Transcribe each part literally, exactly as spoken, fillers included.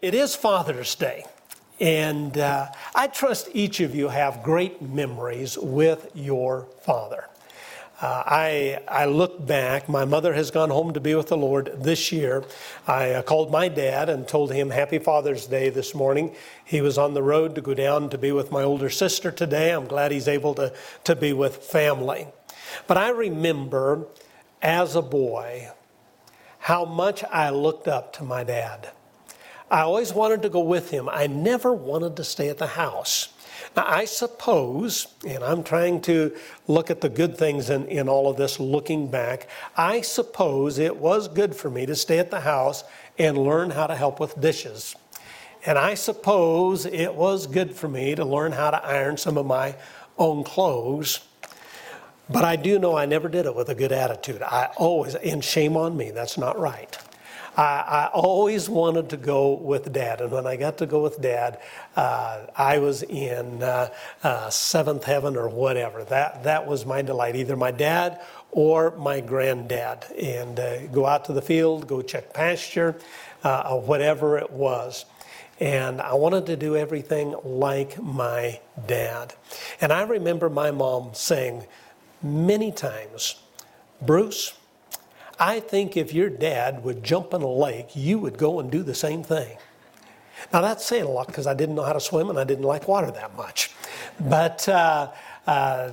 It is Father's Day, and uh, I trust each of you have great memories with your father. Uh, I I look back. My mother has gone home to be with the Lord this year. I uh, called my dad and told him Happy Father's Day this morning. He was on the road to go down to be with my older sister today. I'm glad he's able to, to be with family. But I remember as a boy how much I looked up to my dad. I always wanted to go with him. I never wanted to stay at the house. Now, I suppose, and I'm trying to look at the good things in, in all of this looking back, I suppose it was good for me to stay at the house and learn how to help with dishes. And I suppose it was good for me to learn how to iron some of my own clothes. But I do know I never did it with a good attitude. I always, and shame on me, that's not right. I, I always wanted to go with Dad, and when I got to go with Dad, uh, I was in uh, uh, seventh heaven or whatever. That that was my delight, either my dad or my granddad, and uh, go out to the field, go check pasture, uh, whatever it was. And I wanted to do everything like my dad. And I remember my mom saying many times, Bruce, I think if your dad would jump in a lake, you would go and do the same thing. Now, that's saying a lot because I didn't know how to swim and I didn't like water that much. But uh, uh,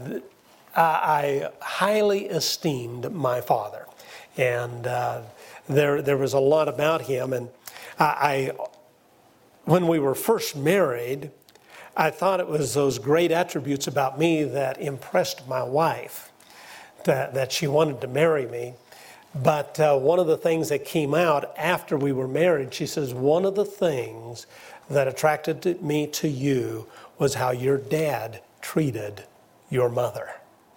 I highly esteemed my father. And uh, there, there was a lot about him. And I, I, when we were first married, I thought it was those great attributes about me that impressed my wife, that, that she wanted to marry me. But uh, one of the things that came out after we were married, she says, one of the things that attracted to me to you was how your dad treated your mother.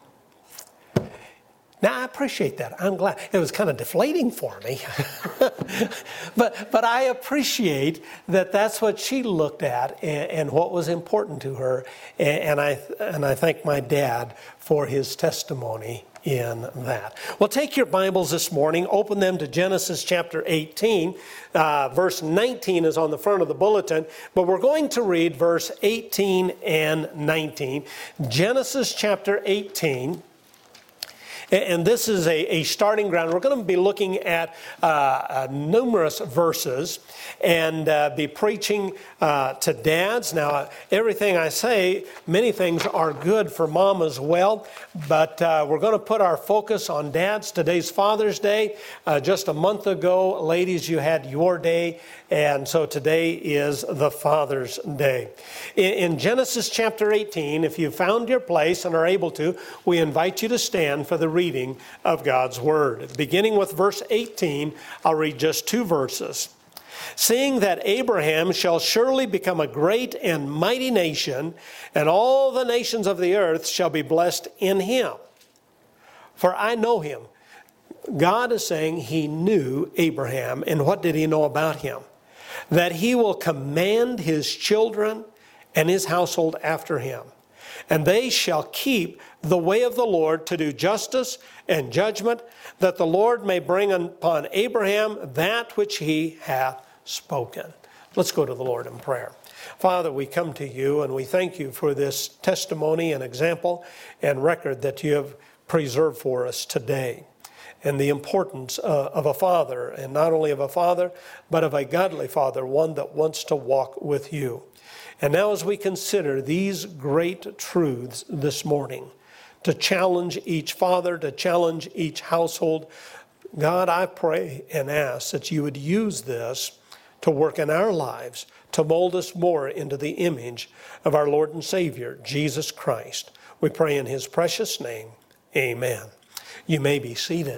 Now, I appreciate that. I'm glad. It was kind of deflating for me. but but I appreciate that that's what she looked at and, and what was important to her. And, and I and I thank my dad for his testimony in that. Well, take your Bibles this morning, open them to Genesis chapter eighteen. Uh, verse nineteen is on the front of the bulletin, but we're going to read verse eighteen and nineteen. Genesis chapter eighteen. And this is a, a starting ground. We're going to be looking at uh, uh, numerous verses and uh, be preaching uh, to dads. Now, uh, everything I say, many things are good for mom as well, but uh, we're going to put our focus on dads. Today's Father's Day. Uh, just a month ago, ladies, you had your day, and so today is the Father's Day. In, in Genesis chapter eighteen, if you found your place and are able to, we invite you to stand for the reading of God's Word. Beginning with verse eighteen, I'll read just two verses. Seeing that Abraham shall surely become a great and mighty nation, and all the nations of the earth shall be blessed in him. For I know him. God is saying he knew Abraham, and what did he know about him? That he will command his children and his household after him, and they shall keep the way of the Lord to do justice and judgment, that the Lord may bring upon Abraham that which he hath spoken. Let's go to the Lord in prayer. Father, we come to you and we thank you for this testimony and example and record that you have preserved for us today, and the importance uh, of a father, and not only of a father, but of a godly father, one that wants to walk with you. And now as we consider these great truths this morning, to challenge each father, to challenge each household, God, I pray and ask that you would use this to work in our lives, to mold us more into the image of our Lord and Savior, Jesus Christ. We pray in his precious name, amen. You may be seated.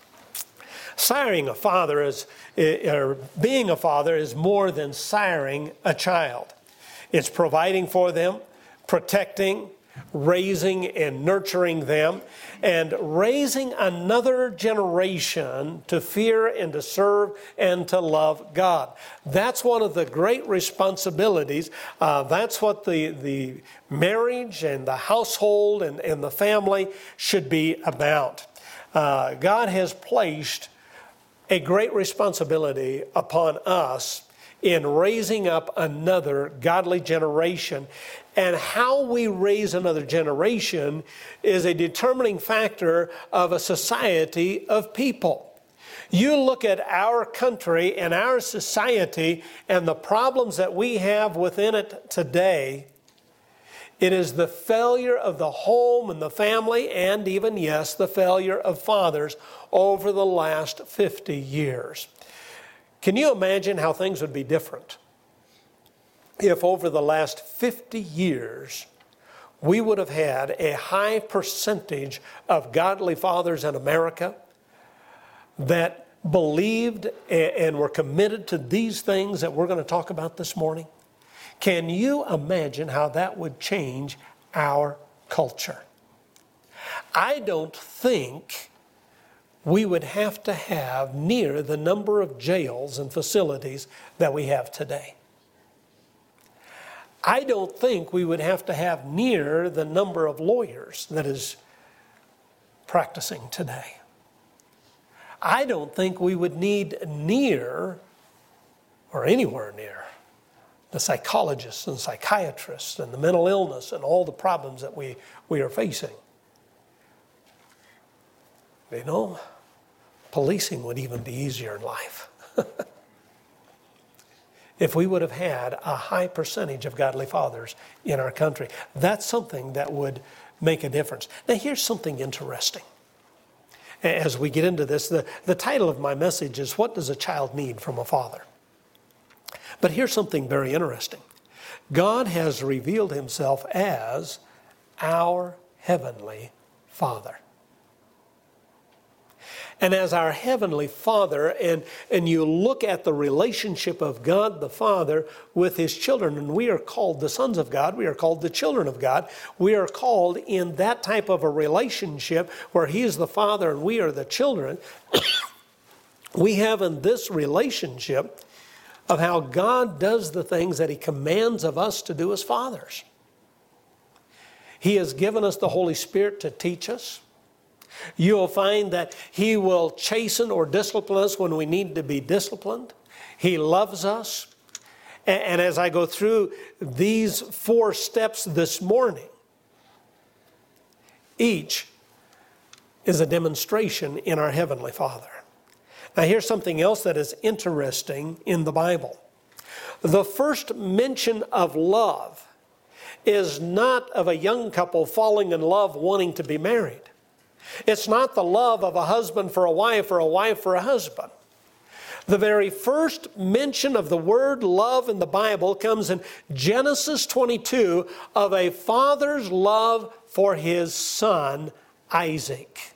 Siring a father is, or being a father is more than siring a child. It's providing for them, protecting, raising and nurturing them, and raising another generation to fear and to serve and to love God. That's one of the great responsibilities. Uh, that's what the, the marriage and the household and, and the family should be about. Uh, God has placed a great responsibility upon us in raising up another godly generation. And how we raise another generation is a determining factor of a society of people. You look at our country and our society and the problems that we have within it today. It is the failure of the home and the family, and even, yes, the failure of fathers over the last fifty years. Can you imagine how things would be different if over the last fifty years we would have had a high percentage of godly fathers in America that believed and were committed to these things that we're going to talk about this morning? Can you imagine how that would change our culture? I don't think we would have to have near the number of jails and facilities that we have today. I don't think we would have to have near the number of lawyers that is practicing today. I don't think we would need near, or anywhere near, the psychologists and psychiatrists and the mental illness and all the problems that we, we are facing. You know, policing would even be easier in life. If we would have had a high percentage of godly fathers in our country. That's something that would make a difference. Now here's something interesting. As we get into this, the, the title of my message is, What Does a Child Need from a Father? But here's something very interesting. God has revealed himself as our heavenly Father. And as our heavenly Father, and, and you look at the relationship of God the Father with his children, and we are called the sons of God, we are called the children of God, we are called in that type of a relationship where he is the Father and we are the children. We have in this relationship of how God does the things that he commands of us to do as fathers. He has given us the Holy Spirit to teach us. You'll find that he will chasten or discipline us when we need to be disciplined. He loves us. And as I go through these four steps this morning, each is a demonstration in our Heavenly Father. Now here's something else that is interesting in the Bible. The first mention of love is not of a young couple falling in love wanting to be married. It's not the love of a husband for a wife or a wife for a husband. The very first mention of the word love in the Bible comes in Genesis twenty-two of a father's love for his son, Isaac.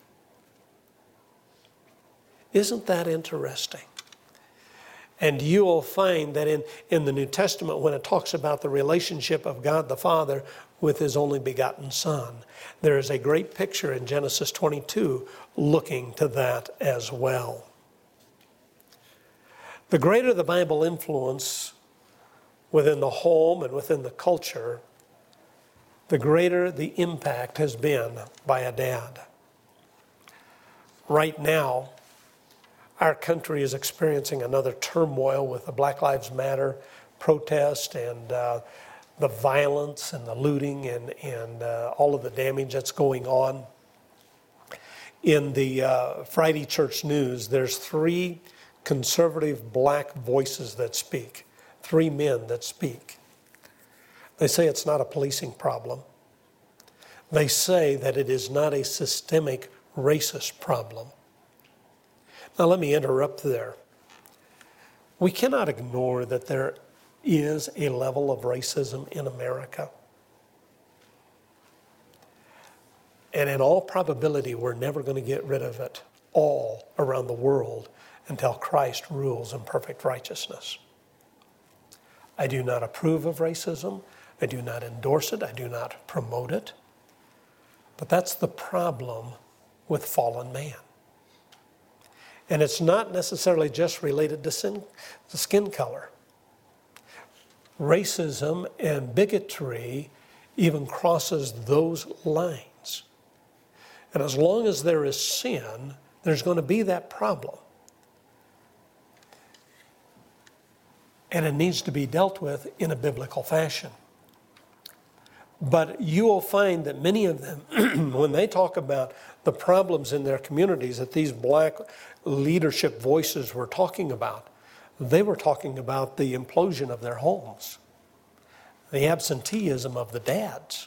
Isn't that interesting? And you will find that in, in the New Testament, when it talks about the relationship of God the Father with his only begotten Son, there is a great picture in Genesis twenty-two looking to that as well. The greater the Bible influence within the home and within the culture, the greater the impact has been by a dad. Right now, our country is experiencing another turmoil with the Black Lives Matter protest and uh, the violence and the looting and, and uh, all of the damage that's going on. In the uh, Friday Church News, there's three conservative black voices that speak, three men that speak. They say it's not a policing problem. They say that it is not a systemic racist problem. Now let me interrupt there. We cannot ignore that there is a level of racism in America. And in all probability, we're never going to get rid of it all around the world until Christ rules in perfect righteousness. I do not approve of racism. I do not endorse it. I do not promote it. But that's the problem with fallen man. And it's not necessarily just related to sin, to skin color. Racism and bigotry even crosses those lines. And as long as there is sin, there's going to be that problem. and it needs to be dealt with in a biblical fashion. But you will find that many of them, when they talk about the problems in their communities that these black leadership voices were talking about, they were talking about the implosion of their homes, the absenteeism of the dads.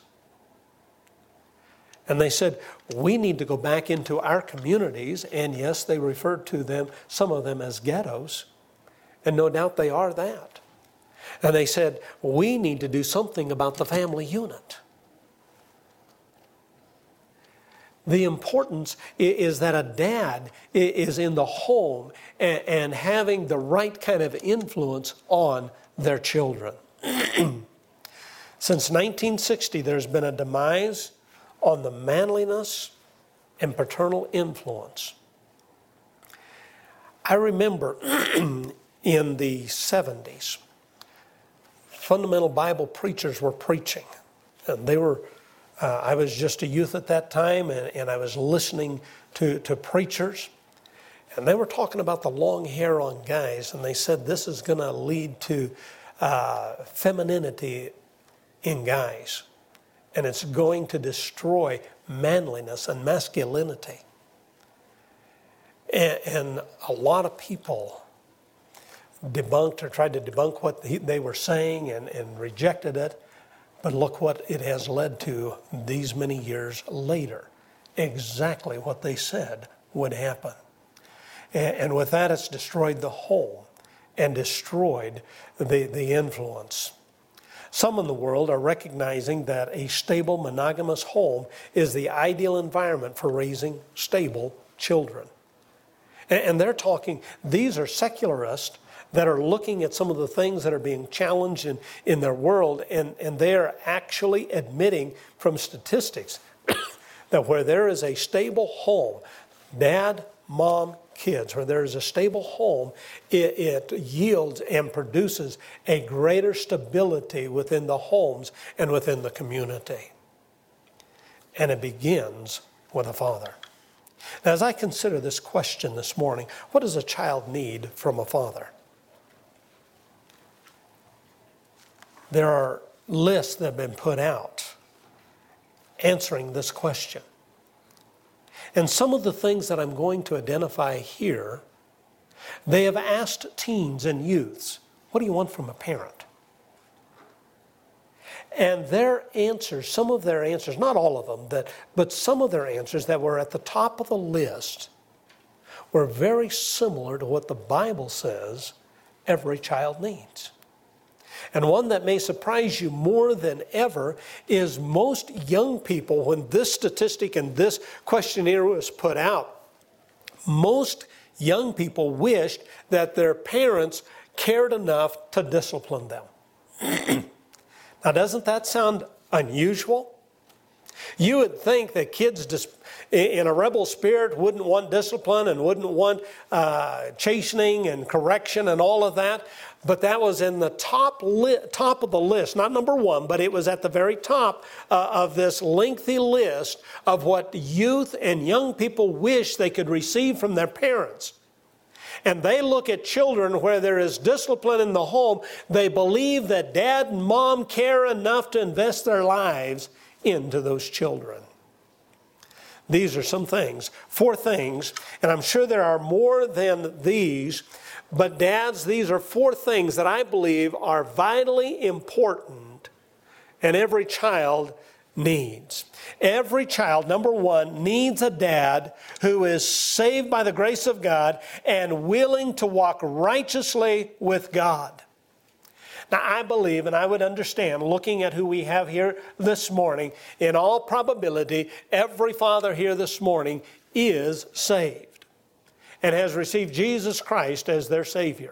And they said, we need to go back into our communities, and yes, they referred to them, some of them as ghettos, and no doubt they are that. And they said, we need to do something about the family unit. The importance is that a dad is in the home and having the right kind of influence on their children. Since nineteen sixty, there's been a demise on the manliness and paternal influence. I remember in the seventies, fundamental Bible preachers were preaching. And they were, uh, I was just a youth at that time, and, and I was listening to, to preachers. And they were talking about the long hair on guys, and they said this is going to lead to uh, femininity in guys. And it's going to destroy manliness and masculinity. And, and a lot of people debunked or tried to debunk what they were saying and, and rejected it. But look what it has led to these many years later. Exactly what they said would happen. And, and with that, it's destroyed the home and destroyed the, the influence. Some in the world are recognizing that a stable, monogamous home is the ideal environment for raising stable children. And, and they're talking, these are secularists that are looking at some of the things that are being challenged in, in their world, and, and they're actually admitting from statistics that where there is a stable home, dad, mom, kids, where there is a stable home, it, it yields and produces a greater stability within the homes and within the community. And it begins with a father. Now, as I consider this question this morning, what does a child need from a father? There are lists that have been put out answering this question. And some of the things that I'm going to identify here, they have asked teens and youths, what do you want from a parent? And their answers, some of their answers, not all of them, that, but some of their answers that were at the top of the list were very similar to what the Bible says every child needs. And one that may surprise you more than ever is most young people, when this statistic and this questionnaire was put out, most young people wished that their parents cared enough to discipline them. Now, doesn't that sound unusual? You would think that kids dis- in a rebel spirit wouldn't want discipline and wouldn't want uh, chastening and correction and all of that. But that was in the top li- top of the list, not number one, but it was at the very top uh, of this lengthy list of what youth and young people wish they could receive from their parents. And they look at children where there is discipline in the home. They believe that dad and mom care enough to invest their lives into those children. These are some things, four things, and I'm sure there are more than these, but dads, these are four things that I believe are vitally important and every child needs. Every child, number one, needs a dad who is saved by the grace of God and willing to walk righteously with God. Now, I believe, and I would understand, looking at who we have here this morning, in all probability, every father here this morning is saved and has received Jesus Christ as their Savior.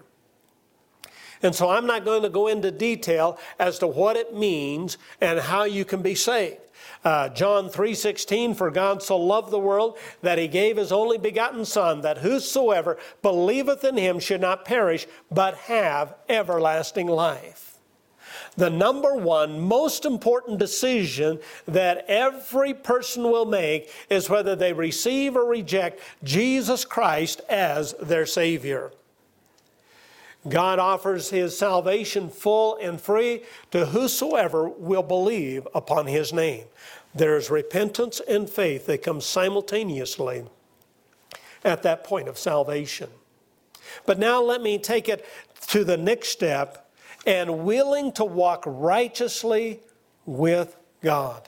And so I'm not going to go into detail as to what it means and how you can be saved. Uh, John three sixteen, for God so loved the world that he gave his only begotten Son, that whosoever believeth in him should not perish, but have everlasting life. The number one most important decision that every person will make is whether they receive or reject Jesus Christ as their Savior. God offers his salvation full and free to whosoever will believe upon his name. There is repentance and faith that come simultaneously at that point of salvation. But now let me take it to the next step, and willing to walk righteously with God.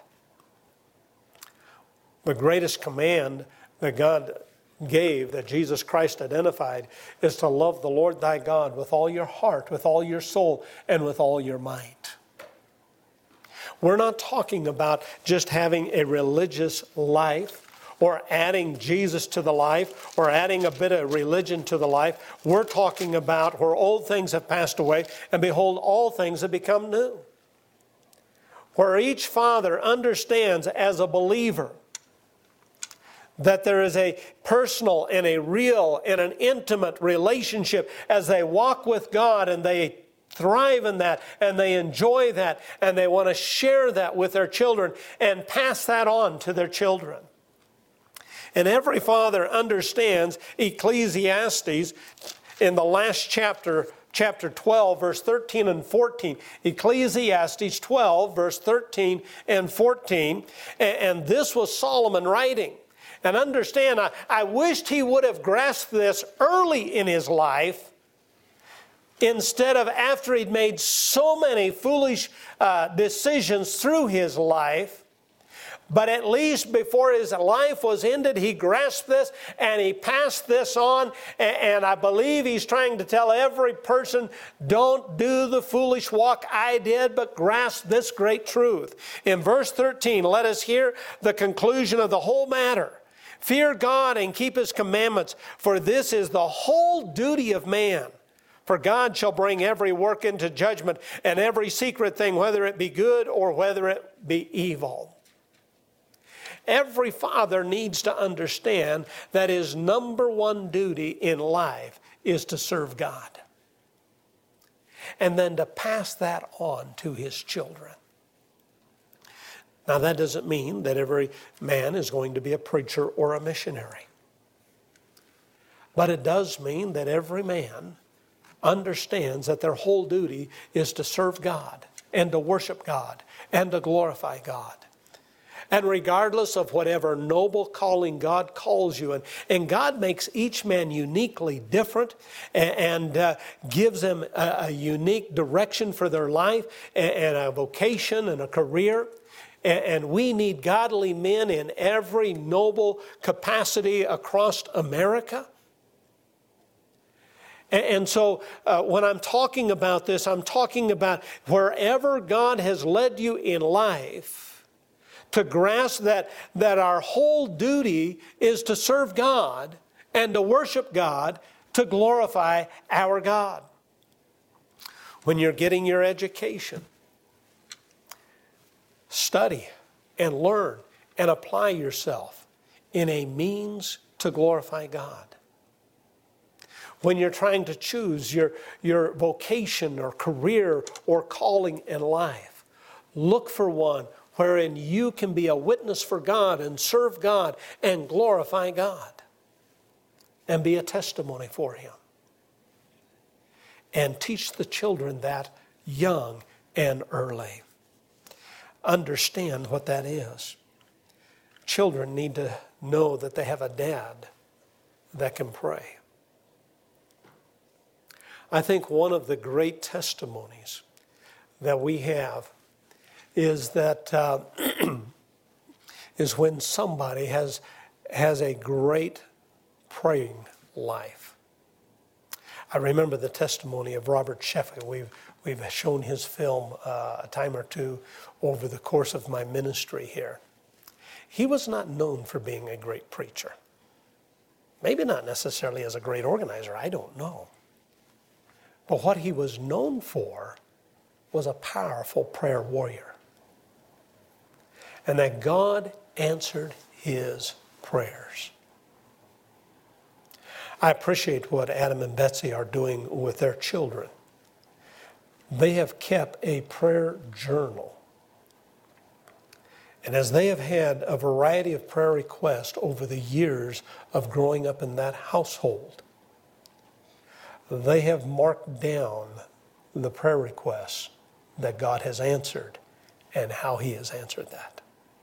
The greatest command that God gave, that Jesus Christ identified, is to love the Lord thy God with all your heart, with all your soul, and with all your might. We're not talking about just having a religious life or adding Jesus to the life or adding a bit of religion to the life. We're talking about where old things have passed away and behold, all things have become new. Where each father understands as a believer that there is a personal and a real and an intimate relationship as they walk with God, and they thrive in that and they enjoy that and they want to share that with their children and pass that on to their children. And every father understands Ecclesiastes in the last chapter, chapter twelve, verse thirteen and fourteen. Ecclesiastes twelve, verse thirteen and fourteen. And this was Solomon writing. And understand, I, I wished he would have grasped this early in his life instead of after he'd made so many foolish uh, decisions through his life. But at least before his life was ended, he grasped this and he passed this on. And I believe he's trying to tell every person, don't do the foolish walk I did, but grasp this great truth. In verse thirteen, let us hear the conclusion of the whole matter. Fear God and keep his commandments, for this is the whole duty of man. For God shall bring every work into judgment, and every secret thing, whether it be good or whether it be evil. Every father needs to understand that his number one duty in life is to serve God. And then to pass that on to his children. Now that doesn't mean that every man is going to be a preacher or a missionary. But it does mean that every man understands that their whole duty is to serve God and to worship God and to glorify God. And regardless of whatever noble calling God calls you, and, and God makes each man uniquely different and, and uh, gives them a, a unique direction for their life and, and a vocation and a career. And, and we need godly men in every noble capacity across America. And, and so uh, when I'm talking about this, I'm talking about wherever God has led you in life, to grasp that, that our whole duty is to serve God and to worship God, to glorify our God. When you're getting your education, study and learn and apply yourself in a means to glorify God. When you're trying to choose your, your vocation or career or calling in life, look for one wherein you can be a witness for God and serve God and glorify God and be a testimony for him. And teach the children that young and early. Understand what that is. Children need to know that they have a dad that can pray. I think one of the great testimonies that we have is that uh, is when somebody has has a great praying life. I remember the testimony of Robert Sheffield. We've we've shown his film uh, a time or two over the course of my ministry here. He was not known for being a great preacher. Maybe not necessarily as a great organizer, I don't know. But what he was known for was a powerful prayer warrior. And that God answered his prayers. I appreciate what Adam and Betsy are doing with their children. They have kept a prayer journal. And as they have had a variety of prayer requests over the years of growing up in that household, they have marked down the prayer requests that God has answered and how he has answered that.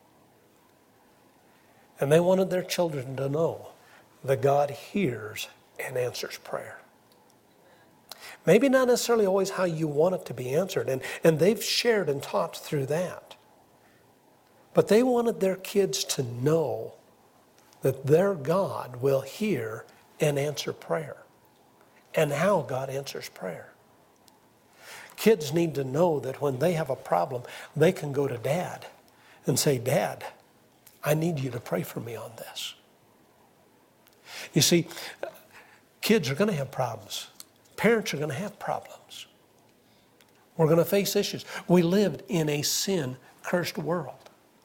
And they wanted their children to know that God hears and answers prayer. Maybe not necessarily always how you want it to be answered, and, and they've shared and taught through that. But they wanted their kids to know that their God will hear and answer prayer, and how God answers prayer. Kids need to know that when they have a problem, they can go to Dad and say, Dad, I need you to pray for me on this. You see, kids are going to have problems. Parents are going to have problems. We're going to face issues. We lived in a sin-cursed world.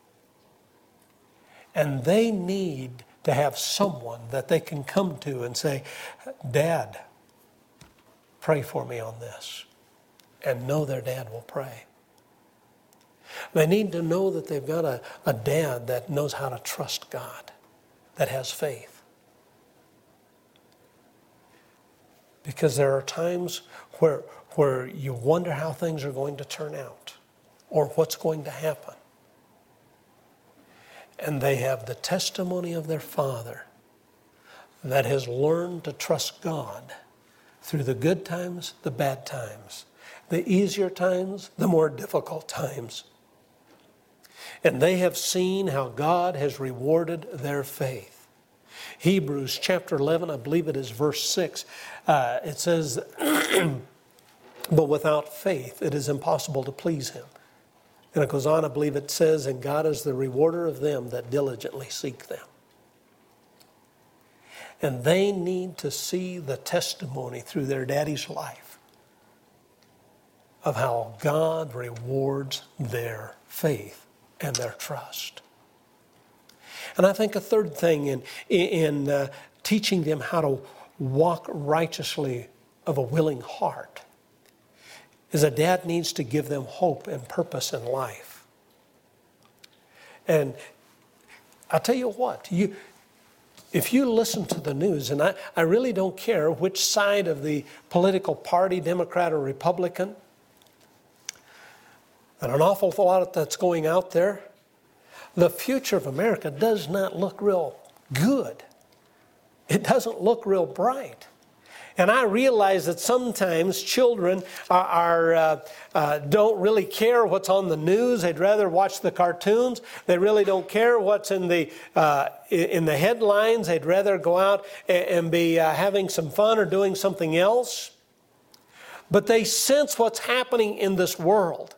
And they need to have someone that they can come to and say, Dad, pray for me on this. And know their dad will pray. They need to know that they've got a, a dad that knows how to trust God, that has faith. Because there are times where, where you wonder how things are going to turn out or what's going to happen. And they have the testimony of their father that has learned to trust God through the good times, the bad times, the easier times, the more difficult times. And they have seen how God has rewarded their faith. Hebrews chapter eleven, I believe it is verse six, uh, it says, but without faith it is impossible to please him. And it goes on, I believe it says, and God is the rewarder of them that diligently seek them. And they need to see the testimony through their daddy's life of how God rewards their faith and their trust. And I think a third thing in, in uh, teaching them how to walk righteously of a willing heart is a dad needs to give them hope and purpose in life. And I'll tell you what, you, if you listen to the news, and I, I really don't care which side of the political party, Democrat or Republican, and an awful lot that's going out there, the future of America does not look real good. It doesn't look real bright. And I realize that sometimes children are, are uh, uh, don't really care what's on the news. They'd rather watch the cartoons. They really don't care what's in the uh, in the headlines. They'd rather go out and, and be uh, having some fun or doing something else. But they sense what's happening in this world.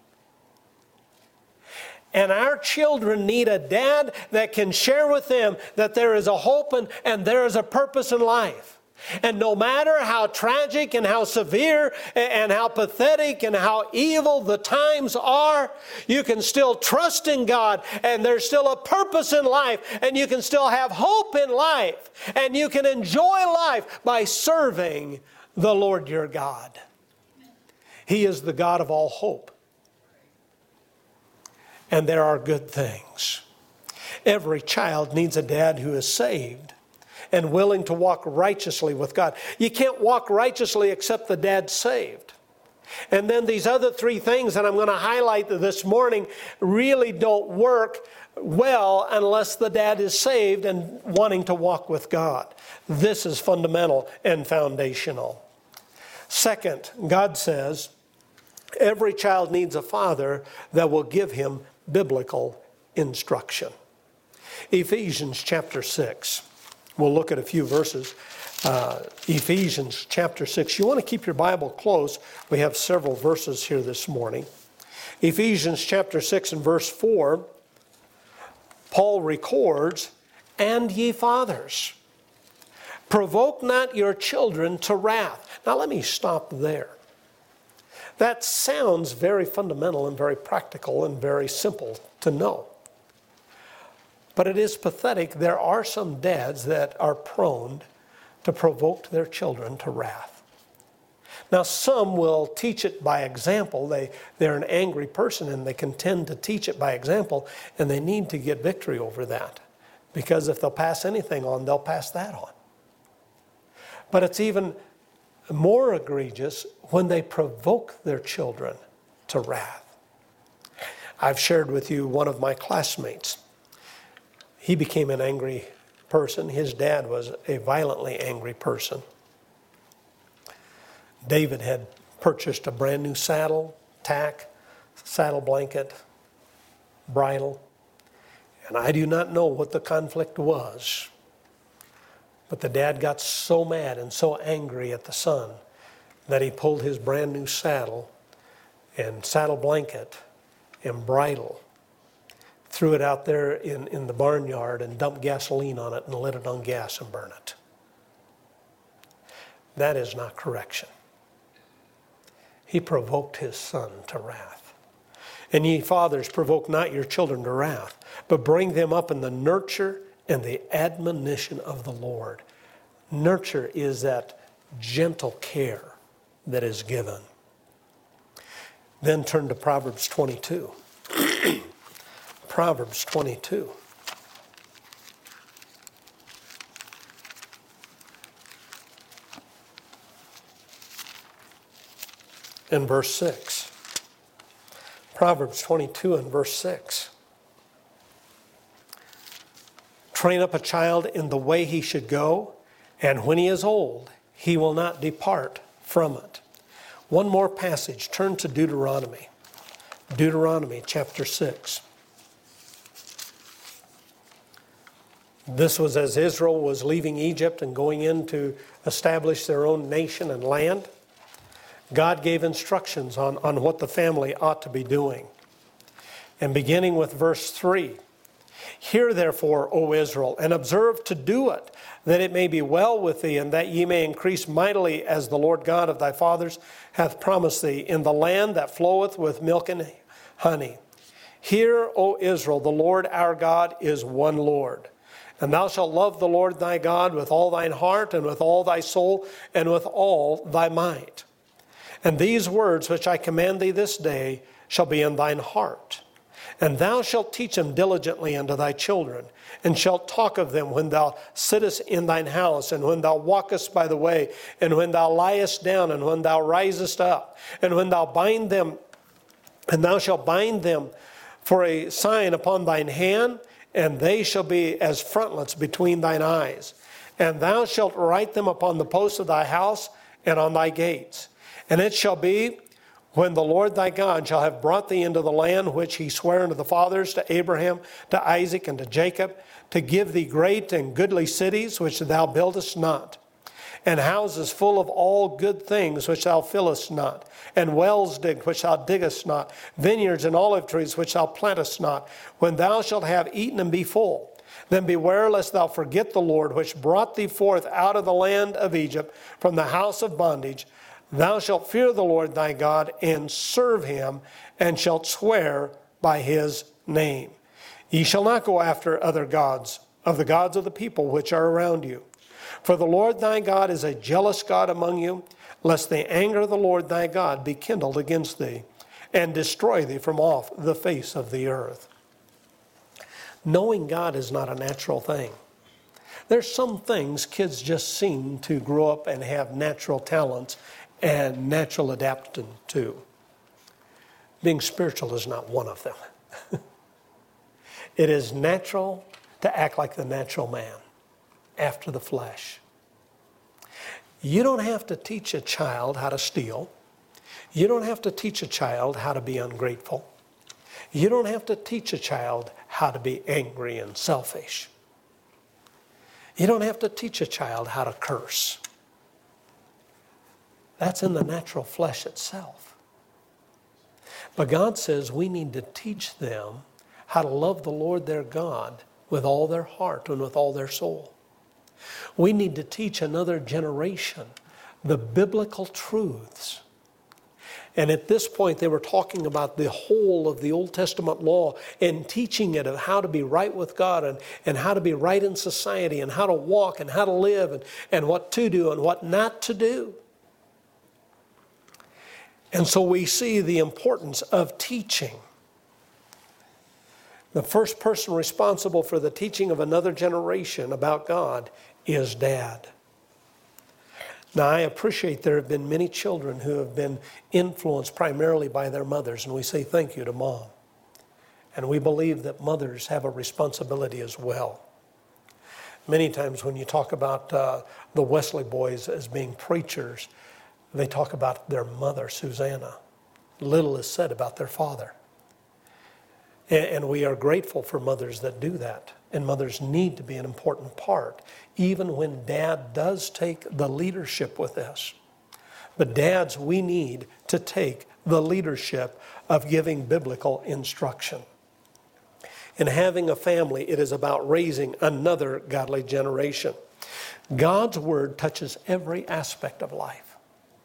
And our children need a dad that can share with them that there is a hope and, and there is a purpose in life. And no matter how tragic and how severe and how pathetic and how evil the times are, you can still trust in God, and there's still a purpose in life, and you can still have hope in life, and you can enjoy life by serving the Lord your God. He is the God of all hope. And there are good things. Every child needs a dad who is saved and willing to walk righteously with God. You can't walk righteously except the dad's saved. And then these other three things that I'm going to highlight this morning really don't work well unless the dad is saved and wanting to walk with God. This is fundamental and foundational. Second, God says every child needs a father that will give him biblical instruction. Ephesians chapter six. We'll look at a few verses. Uh, Ephesians chapter six. You want to keep your Bible close. We have several verses here this morning. Ephesians chapter six and verse four. Paul records, and ye fathers, provoke not your children to wrath. Now let me stop there. That sounds very fundamental and very practical and very simple to know. But it is pathetic. There are some dads that are prone to provoke their children to wrath. Now, some will teach it by example. They, they're an angry person and they can tend to teach it by example, and they need to get victory over that. Because if they'll pass anything on, they'll pass that on. But it's even more egregious when they provoke their children to wrath. I've shared with you one of my classmates. He became an angry person. His dad was a violently angry person. David had purchased a brand new saddle, tack, saddle blanket, bridle. And I do not know what the conflict was. But the dad got so mad and so angry at the son that he pulled his brand new saddle and saddle blanket and bridle, threw it out there in, in the barnyard and dumped gasoline on it and lit it on gas and burned it. That is not correction. He provoked his son to wrath. And ye fathers, provoke not your children to wrath, but bring them up in the nurture and the admonition of the Lord. Nurture is that gentle care that is given. Then turn to Proverbs twenty-two. Proverbs twenty-two. In verse six. Proverbs twenty-two and verse six. Train up a child in the way he should go, and when he is old, he will not depart from it. One more passage. Turn to Deuteronomy. Deuteronomy chapter six. This was as Israel was leaving Egypt and going in to establish their own nation and land. God gave instructions on, on what the family ought to be doing. And beginning with verse three, hear therefore, O Israel, and observe to do it, that it may be well with thee, and that ye may increase mightily, as the Lord God of thy fathers hath promised thee, in the land that floweth with milk and honey. Hear, O Israel, the Lord our God is one Lord. And thou shalt love the Lord thy God with all thine heart, and with all thy soul, and with all thy might. And these words which I command thee this day shall be in thine heart. And thou shalt teach them diligently unto thy children, and shalt talk of them when thou sittest in thine house, and when thou walkest by the way, and when thou liest down, and when thou risest up, and when thou bind them, and thou shalt bind them for a sign upon thine hand, and they shall be as frontlets between thine eyes. And thou shalt write them upon the posts of thy house and on thy gates. And it shall be, when the Lord thy God shall have brought thee into the land which he sware unto the fathers, to Abraham, to Isaac, and to Jacob, to give thee great and goodly cities which thou buildest not, and houses full of all good things which thou fillest not, and wells digged which thou diggest not, vineyards and olive trees which thou plantest not, when thou shalt have eaten and be full. Then beware lest thou forget the Lord, which brought thee forth out of the land of Egypt from the house of bondage. Thou shalt fear the Lord thy God, and serve him, and shalt swear by his name. Ye shall not go after other gods, of the gods of the people which are around you. For the Lord thy God is a jealous God among you, lest the anger of the Lord thy God be kindled against thee, and destroy thee from off the face of the earth. Knowing God is not a natural thing. There's some things kids just seem to grow up and have natural talents and natural adaptation to. Being spiritual is not one of them. It is natural to act like the natural man, after the flesh. You don't have to teach a child how to steal. You don't have to teach a child how to be ungrateful. You don't have to teach a child how to be angry and selfish. You don't have to teach a child how to curse. That's in the natural flesh itself. But God says we need to teach them how to love the Lord their God with all their heart and with all their soul. We need to teach another generation the biblical truths. And at this point, they were talking about the whole of the Old Testament law and teaching it of how to be right with God and, and how to be right in society and how to walk and how to live and, and what to do and what not to do. And so we see the importance of teaching. The first person responsible for the teaching of another generation about God is dad. Now, I appreciate there have been many children who have been influenced primarily by their mothers, and we say thank you to Mom. And we believe that mothers have a responsibility as well. Many times when you talk about uh, the Wesley boys as being preachers, they talk about their mother, Susanna. Little is said about their father. And, and we are grateful for mothers that do that. And mothers need to be an important part, even when dad does take the leadership with this. But dads, we need to take the leadership of giving biblical instruction. In having a family, it is about raising another godly generation. God's word touches every aspect of life.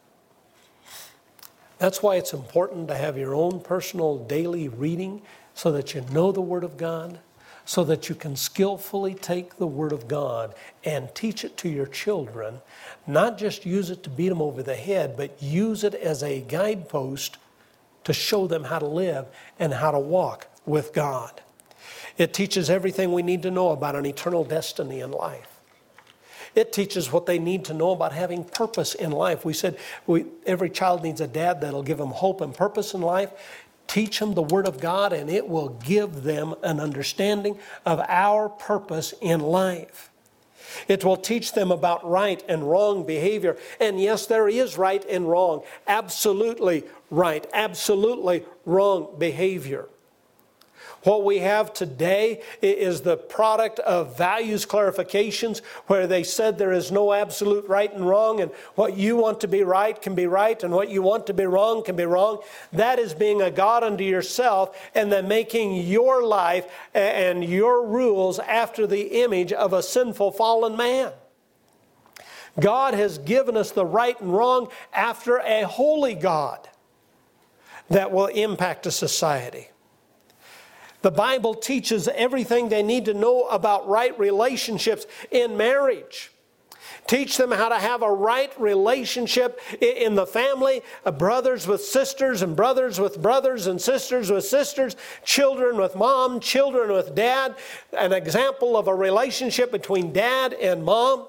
That's why it's important to have your own personal daily reading so that you know the word of God, so that you can skillfully take the word of God and teach it to your children, not just use it to beat them over the head, but use it as a guidepost to show them how to live and how to walk with God. It teaches everything we need to know about an eternal destiny in life. It teaches what they need to know about having purpose in life. We said we, every child needs a dad that'll give them hope and purpose in life. Teach them the Word of God, and it will give them an understanding of our purpose in life. It will teach them about right and wrong behavior. And yes, there is right and wrong. Absolutely right. Absolutely wrong behavior. What we have today is the product of values clarifications, where they said there is no absolute right and wrong, and what you want to be right can be right, and what you want to be wrong can be wrong. That is being a God unto yourself, and then making your life and your rules after the image of a sinful fallen man. God has given us the right and wrong after a holy God that will impact a society. The Bible teaches everything they need to know about right relationships in marriage. Teach them how to have a right relationship in the family, brothers with sisters and brothers with brothers and sisters with sisters, children with mom, children with dad. An example of a relationship between dad and mom.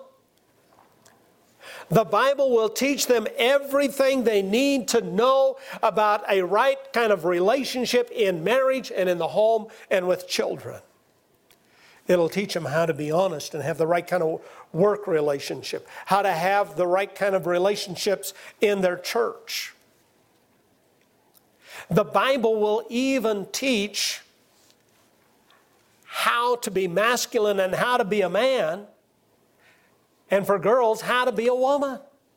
The Bible will teach them everything they need to know about a right kind of relationship in marriage and in the home and with children. It'll teach them how to be honest and have the right kind of work relationship, how to have the right kind of relationships in their church. The Bible will even teach how to be masculine and how to be a man, and for girls, how to be a woman.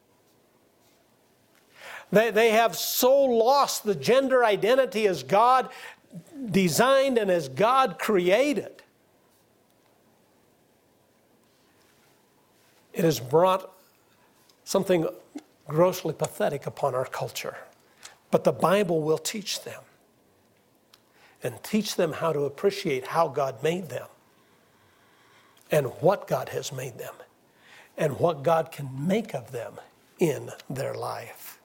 They, they have so lost the gender identity as God designed and as God created. It has brought something grossly pathetic upon our culture. But the Bible will teach them and teach them how to appreciate how God made them and what God has made them, and what God can make of them in their life.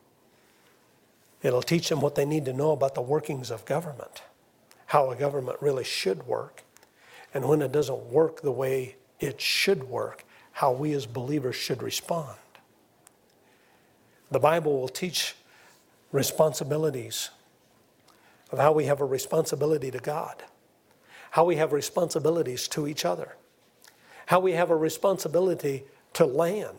It'll teach them what they need to know about the workings of government, how a government really should work, and when it doesn't work the way it should work, how we as believers should respond. The Bible will teach responsibilities of how we have a responsibility to God, how we have responsibilities to each other, how we have a responsibility to land.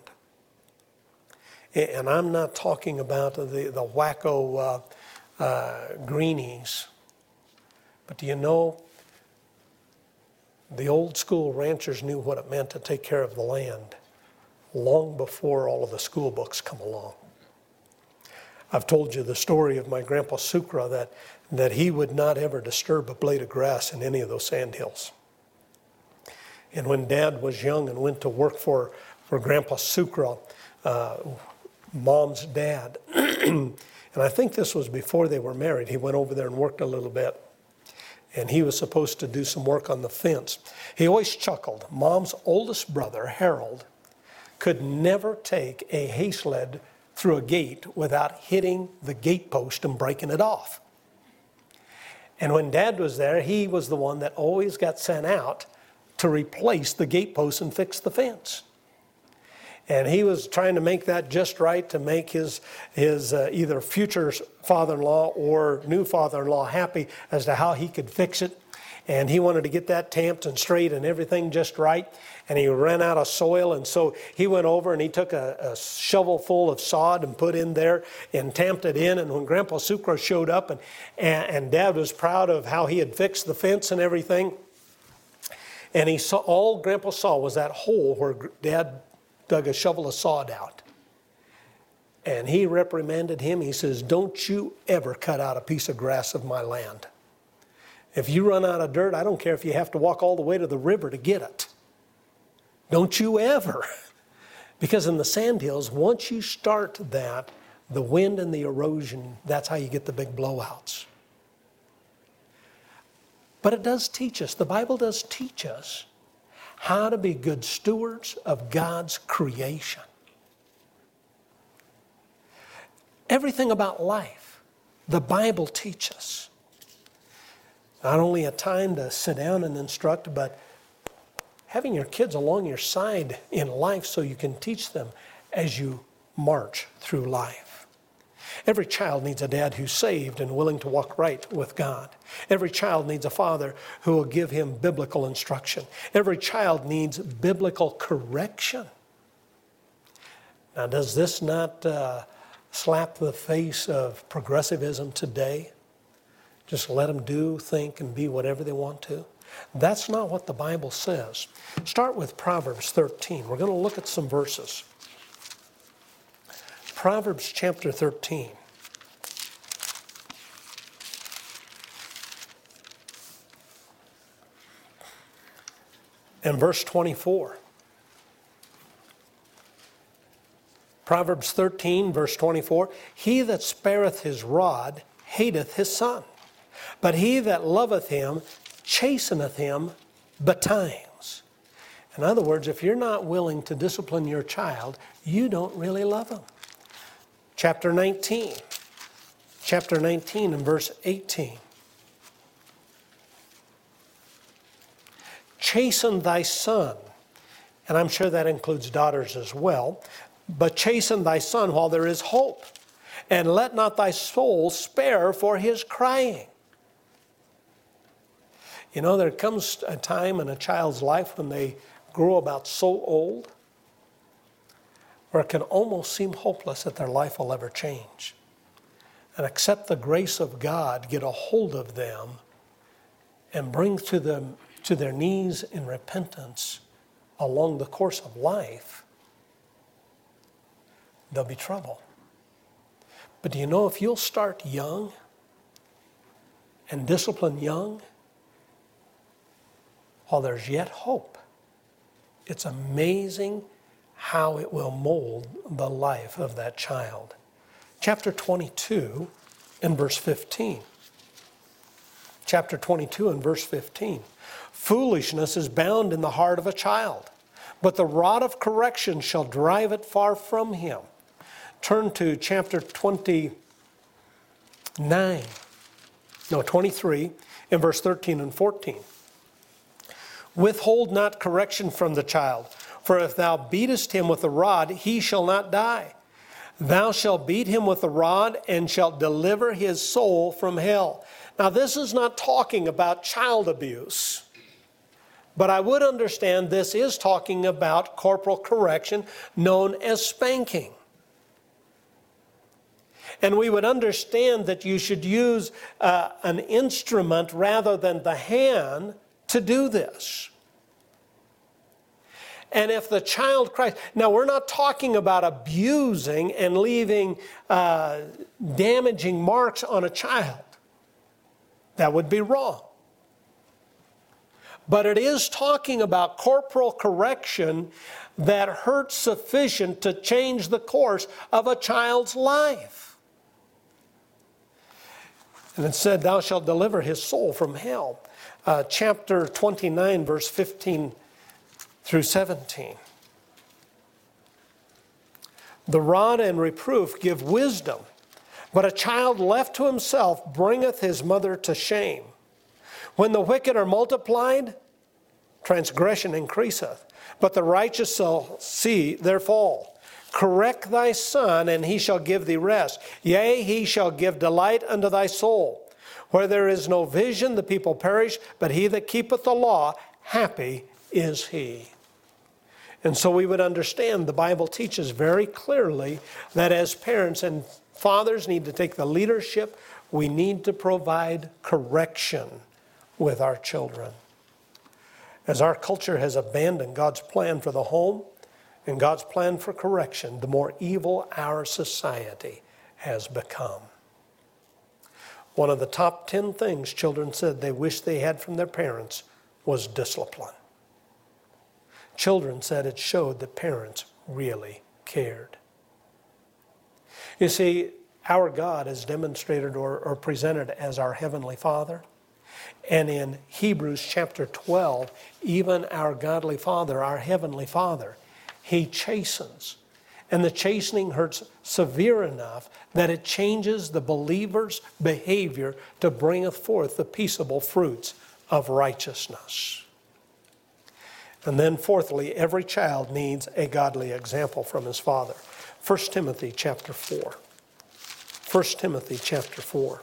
And I'm not talking about the, the wacko uh, uh, greenies. But do you know, the old school ranchers knew what it meant to take care of the land long before all of the school books come along. I've told you the story of my grandpa Sucre, that, that he would not ever disturb a blade of grass in any of those sandhills. And when Dad was young and went to work for, for Grandpa Sucre, uh, Mom's dad, and I think this was before they were married, he went over there and worked a little bit. And he was supposed to do some work on the fence. He always chuckled. Mom's oldest brother, Harold, could never take a hay sled through a gate without hitting the gate post and breaking it off. And when Dad was there, he was the one that always got sent out to replace the gatepost and fix the fence. And he was trying to make that just right to make his, his uh, either future father-in-law or new father-in-law happy as to how he could fix it. And he wanted to get that tamped and straight and everything just right. And he ran out of soil. And so he went over and he took a, a shovel full of sod and put in there and tamped it in. And when Grandpa Sucrose showed up and, and, and Dad was proud of how he had fixed the fence and everything. And he saw, all Grandpa saw was that hole where Dad dug a shovel of sod out. And he reprimanded him. He says, don't you ever cut out a piece of grass of my land. If you run out of dirt, I don't care if you have to walk all the way to the river to get it. Don't you ever. Because in the sandhills, once you start that, the wind and the erosion, that's how you get the big blowouts. But it does teach us, the Bible does teach us how to be good stewards of God's creation. Everything about life, the Bible teaches. Not only a time to sit down and instruct, but having your kids along your side in life so you can teach them as you march through life. Every child needs a dad who's saved and willing to walk right with God. Every child needs a father who will give him biblical instruction. Every child needs biblical correction. Now, does this not uh, slap the face of progressivism today? Just let them do, think, and be whatever they want to? That's not what the Bible says. Start with Proverbs thirteen. We're going to look at some verses. Proverbs chapter thirteen. And verse twenty-four. Proverbs thirteen, verse twenty-four. He that spareth his rod hateth his son, but he that loveth him chasteneth him betimes. In other words, if you're not willing to discipline your child, you don't really love him. Chapter nineteen. Chapter nineteen and verse eighteen. Chasten thy son, and I'm sure that includes daughters as well, but chasten thy son while there is hope, and let not thy soul spare for his crying. You know, there comes a time in a child's life when they grow about so old where it can almost seem hopeless that their life will ever change. And except the grace of God get a hold of them and bring to them to their knees in repentance along the course of life, there'll be trouble. But do you know, if you'll start young and discipline young, while there's yet hope, it's amazing how it will mold the life of that child. Chapter twenty-two and verse fifteen. Chapter twenty-two and verse fifteen. Foolishness is bound in the heart of a child, but the rod of correction shall drive it far from him. Turn to chapter twenty-nine, no, twenty-three, in verse thirteen and fourteen. Withhold not correction from the child, for if thou beatest him with the rod, he shall not die. Thou shalt beat him with the rod, and shalt deliver his soul from hell. Now, this is not talking about child abuse, but I would understand this is talking about corporal correction known as spanking. And we would understand that you should use uh, an instrument rather than the hand to do this. And if the child cries, now we're not talking about abusing and leaving uh, damaging marks on a child. That would be wrong. But it is talking about corporal correction that hurts sufficient to change the course of a child's life. And it said, thou shalt deliver his soul from hell. Uh, chapter twenty-nine, verse fifteen through seventeen. The rod and reproof give wisdom, but a child left to himself bringeth his mother to shame. When the wicked are multiplied, transgression increaseth, but the righteous shall see their fall. Correct thy son, and he shall give thee rest. Yea, he shall give delight unto thy soul. Where there is no vision, the people perish, but he that keepeth the law, happy is he. And so we would understand the Bible teaches very clearly that as parents and fathers need to take the leadership, we need to provide correction with our children. As our culture has abandoned God's plan for the home and God's plan for correction, the more evil our society has become. One of the top ten things children said they wish they had from their parents was discipline. Children said it showed that parents really cared. You see, our God is demonstrated or, or presented as our Heavenly Father. And in Hebrews chapter twelve, even our godly Father, our Heavenly Father, He chastens. And the chastening hurts severe enough that it changes the believer's behavior to bringeth forth the peaceable fruits of righteousness. And then fourthly, every child needs a godly example from his father. First Timothy chapter four. First Timothy chapter four.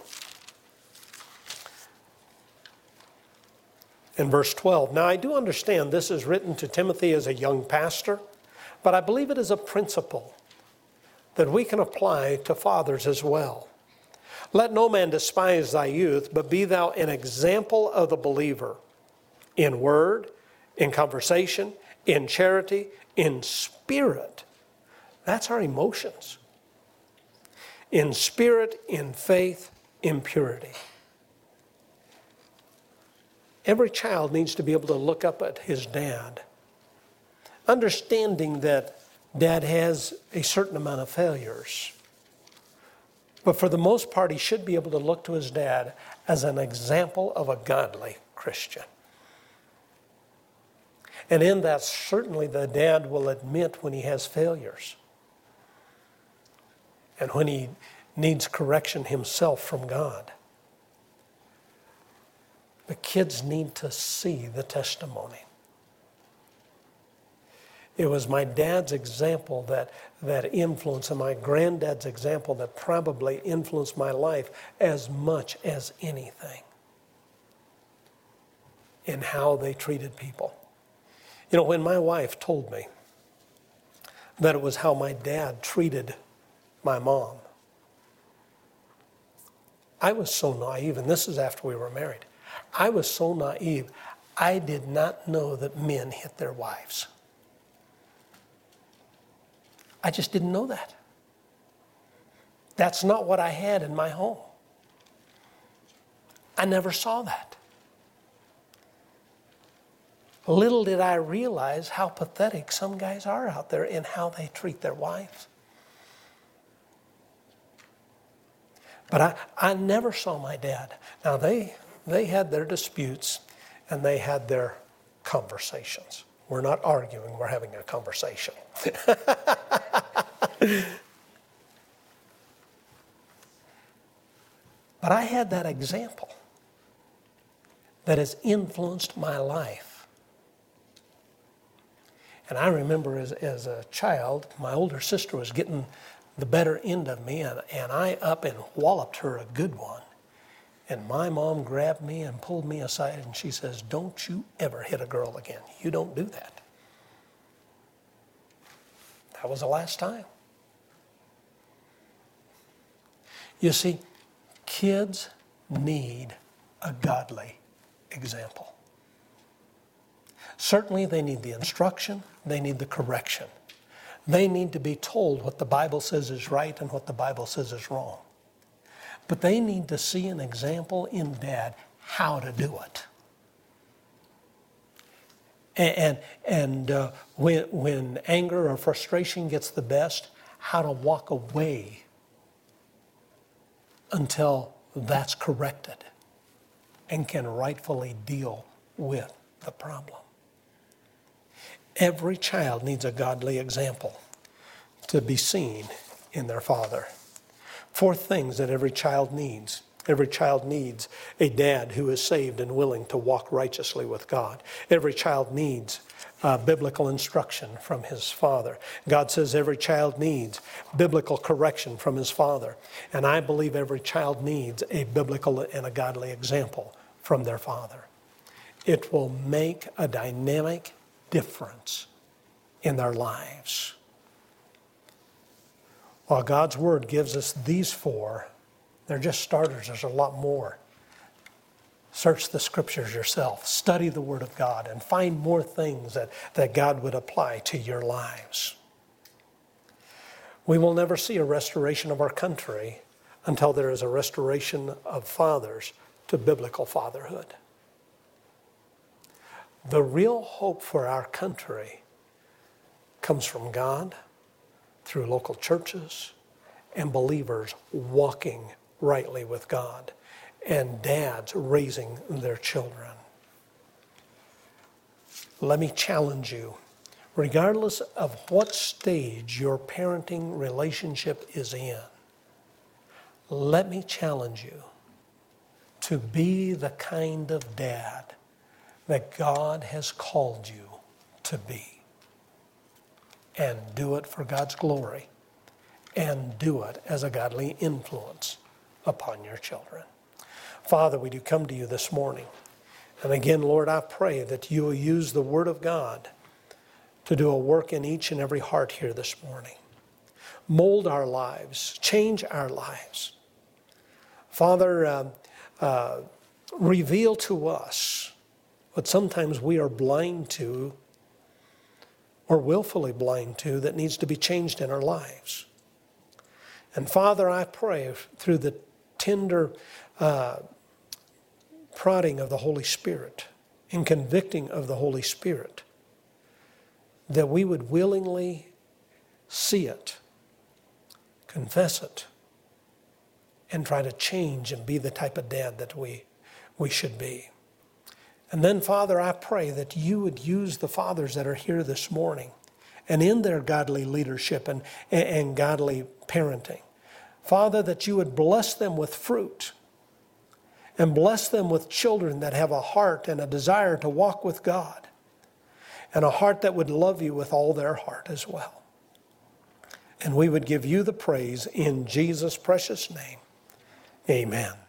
In verse twelve. Now I do understand this is written to Timothy as a young pastor, but I believe it is a principle that we can apply to fathers as well. Let no man despise thy youth, but be thou an example of the believer in word, in conversation, in charity, in spirit. That's our emotions. In spirit, in faith, in purity. Every child needs to be able to look up at his dad, understanding that dad has a certain amount of failures. But for the most part, he should be able to look to his dad as an example of a godly Christian. And in that, certainly the dad will admit when he has failures and when he needs correction himself from God. The kids need to see the testimony. It was my dad's example that, that influenced, and my granddad's example that probably influenced my life as much as anything in how they treated people. You know, when my wife told me that it was how my dad treated my mom, I was so naive, and this is after we were married. I was so naive, I did not know that men hit their wives. I just didn't know that. That's not what I had in my home. I never saw that. Little did I realize how pathetic some guys are out there in how they treat their wives. But I, I never saw my dad. Now, they, they had their disputes and they had their conversations. We're not arguing, we're having a conversation. But I had that example that has influenced my life. And I remember as, as a child, my older sister was getting the better end of me, and, and I up and walloped her a good one. And my mom grabbed me and pulled me aside, and she says, "Don't you ever hit a girl again. You don't do that." That was the last time. You see, kids need a godly example. Certainly they need the instruction, they need the correction. They need to be told what the Bible says is right and what the Bible says is wrong. But they need to see an example in dad how to do it. And, and, and uh, when, when anger or frustration gets the best, how to walk away until that's corrected and can rightfully deal with the problem. Every child needs a godly example to be seen in their father. Four things that every child needs. Every child needs a dad who is saved and willing to walk righteously with God. Every child needs uh, biblical instruction from his father. God says every child needs biblical correction from his father. And I believe every child needs a biblical and a godly example from their father. It will make a dynamic difference in their lives. While God's Word gives us these four, they're just starters. There's a lot more. Search the Scriptures yourself. Study the Word of God and find more things that, that God would apply to your lives. We will never see a restoration of our country until there is a restoration of fathers to biblical fatherhood. The real hope for our country comes from God, through local churches, and believers walking rightly with God, and dads raising their children. Let me challenge you, regardless of what stage your parenting relationship is in, let me challenge you to be the kind of dad that God has called you to be. And do it for God's glory. And do it as a godly influence upon your children. Father, we do come to you this morning. And again, Lord, I pray that you will use the Word of God to do a work in each and every heart here this morning. Mold our lives. Change our lives. Father, uh, uh, reveal to us what sometimes we are blind to or willfully blind to that needs to be changed in our lives. And Father, I pray through the tender uh, prodding of the Holy Spirit and convicting of the Holy Spirit, that we would willingly see it, confess it, and try to change and be the type of dad that we, we should be. And then, Father, I pray that you would use the fathers that are here this morning and in their godly leadership and, and, and godly parenting. Father, that you would bless them with fruit and bless them with children that have a heart and a desire to walk with God and a heart that would love you with all their heart as well. And we would give you the praise in Jesus' precious name. Amen.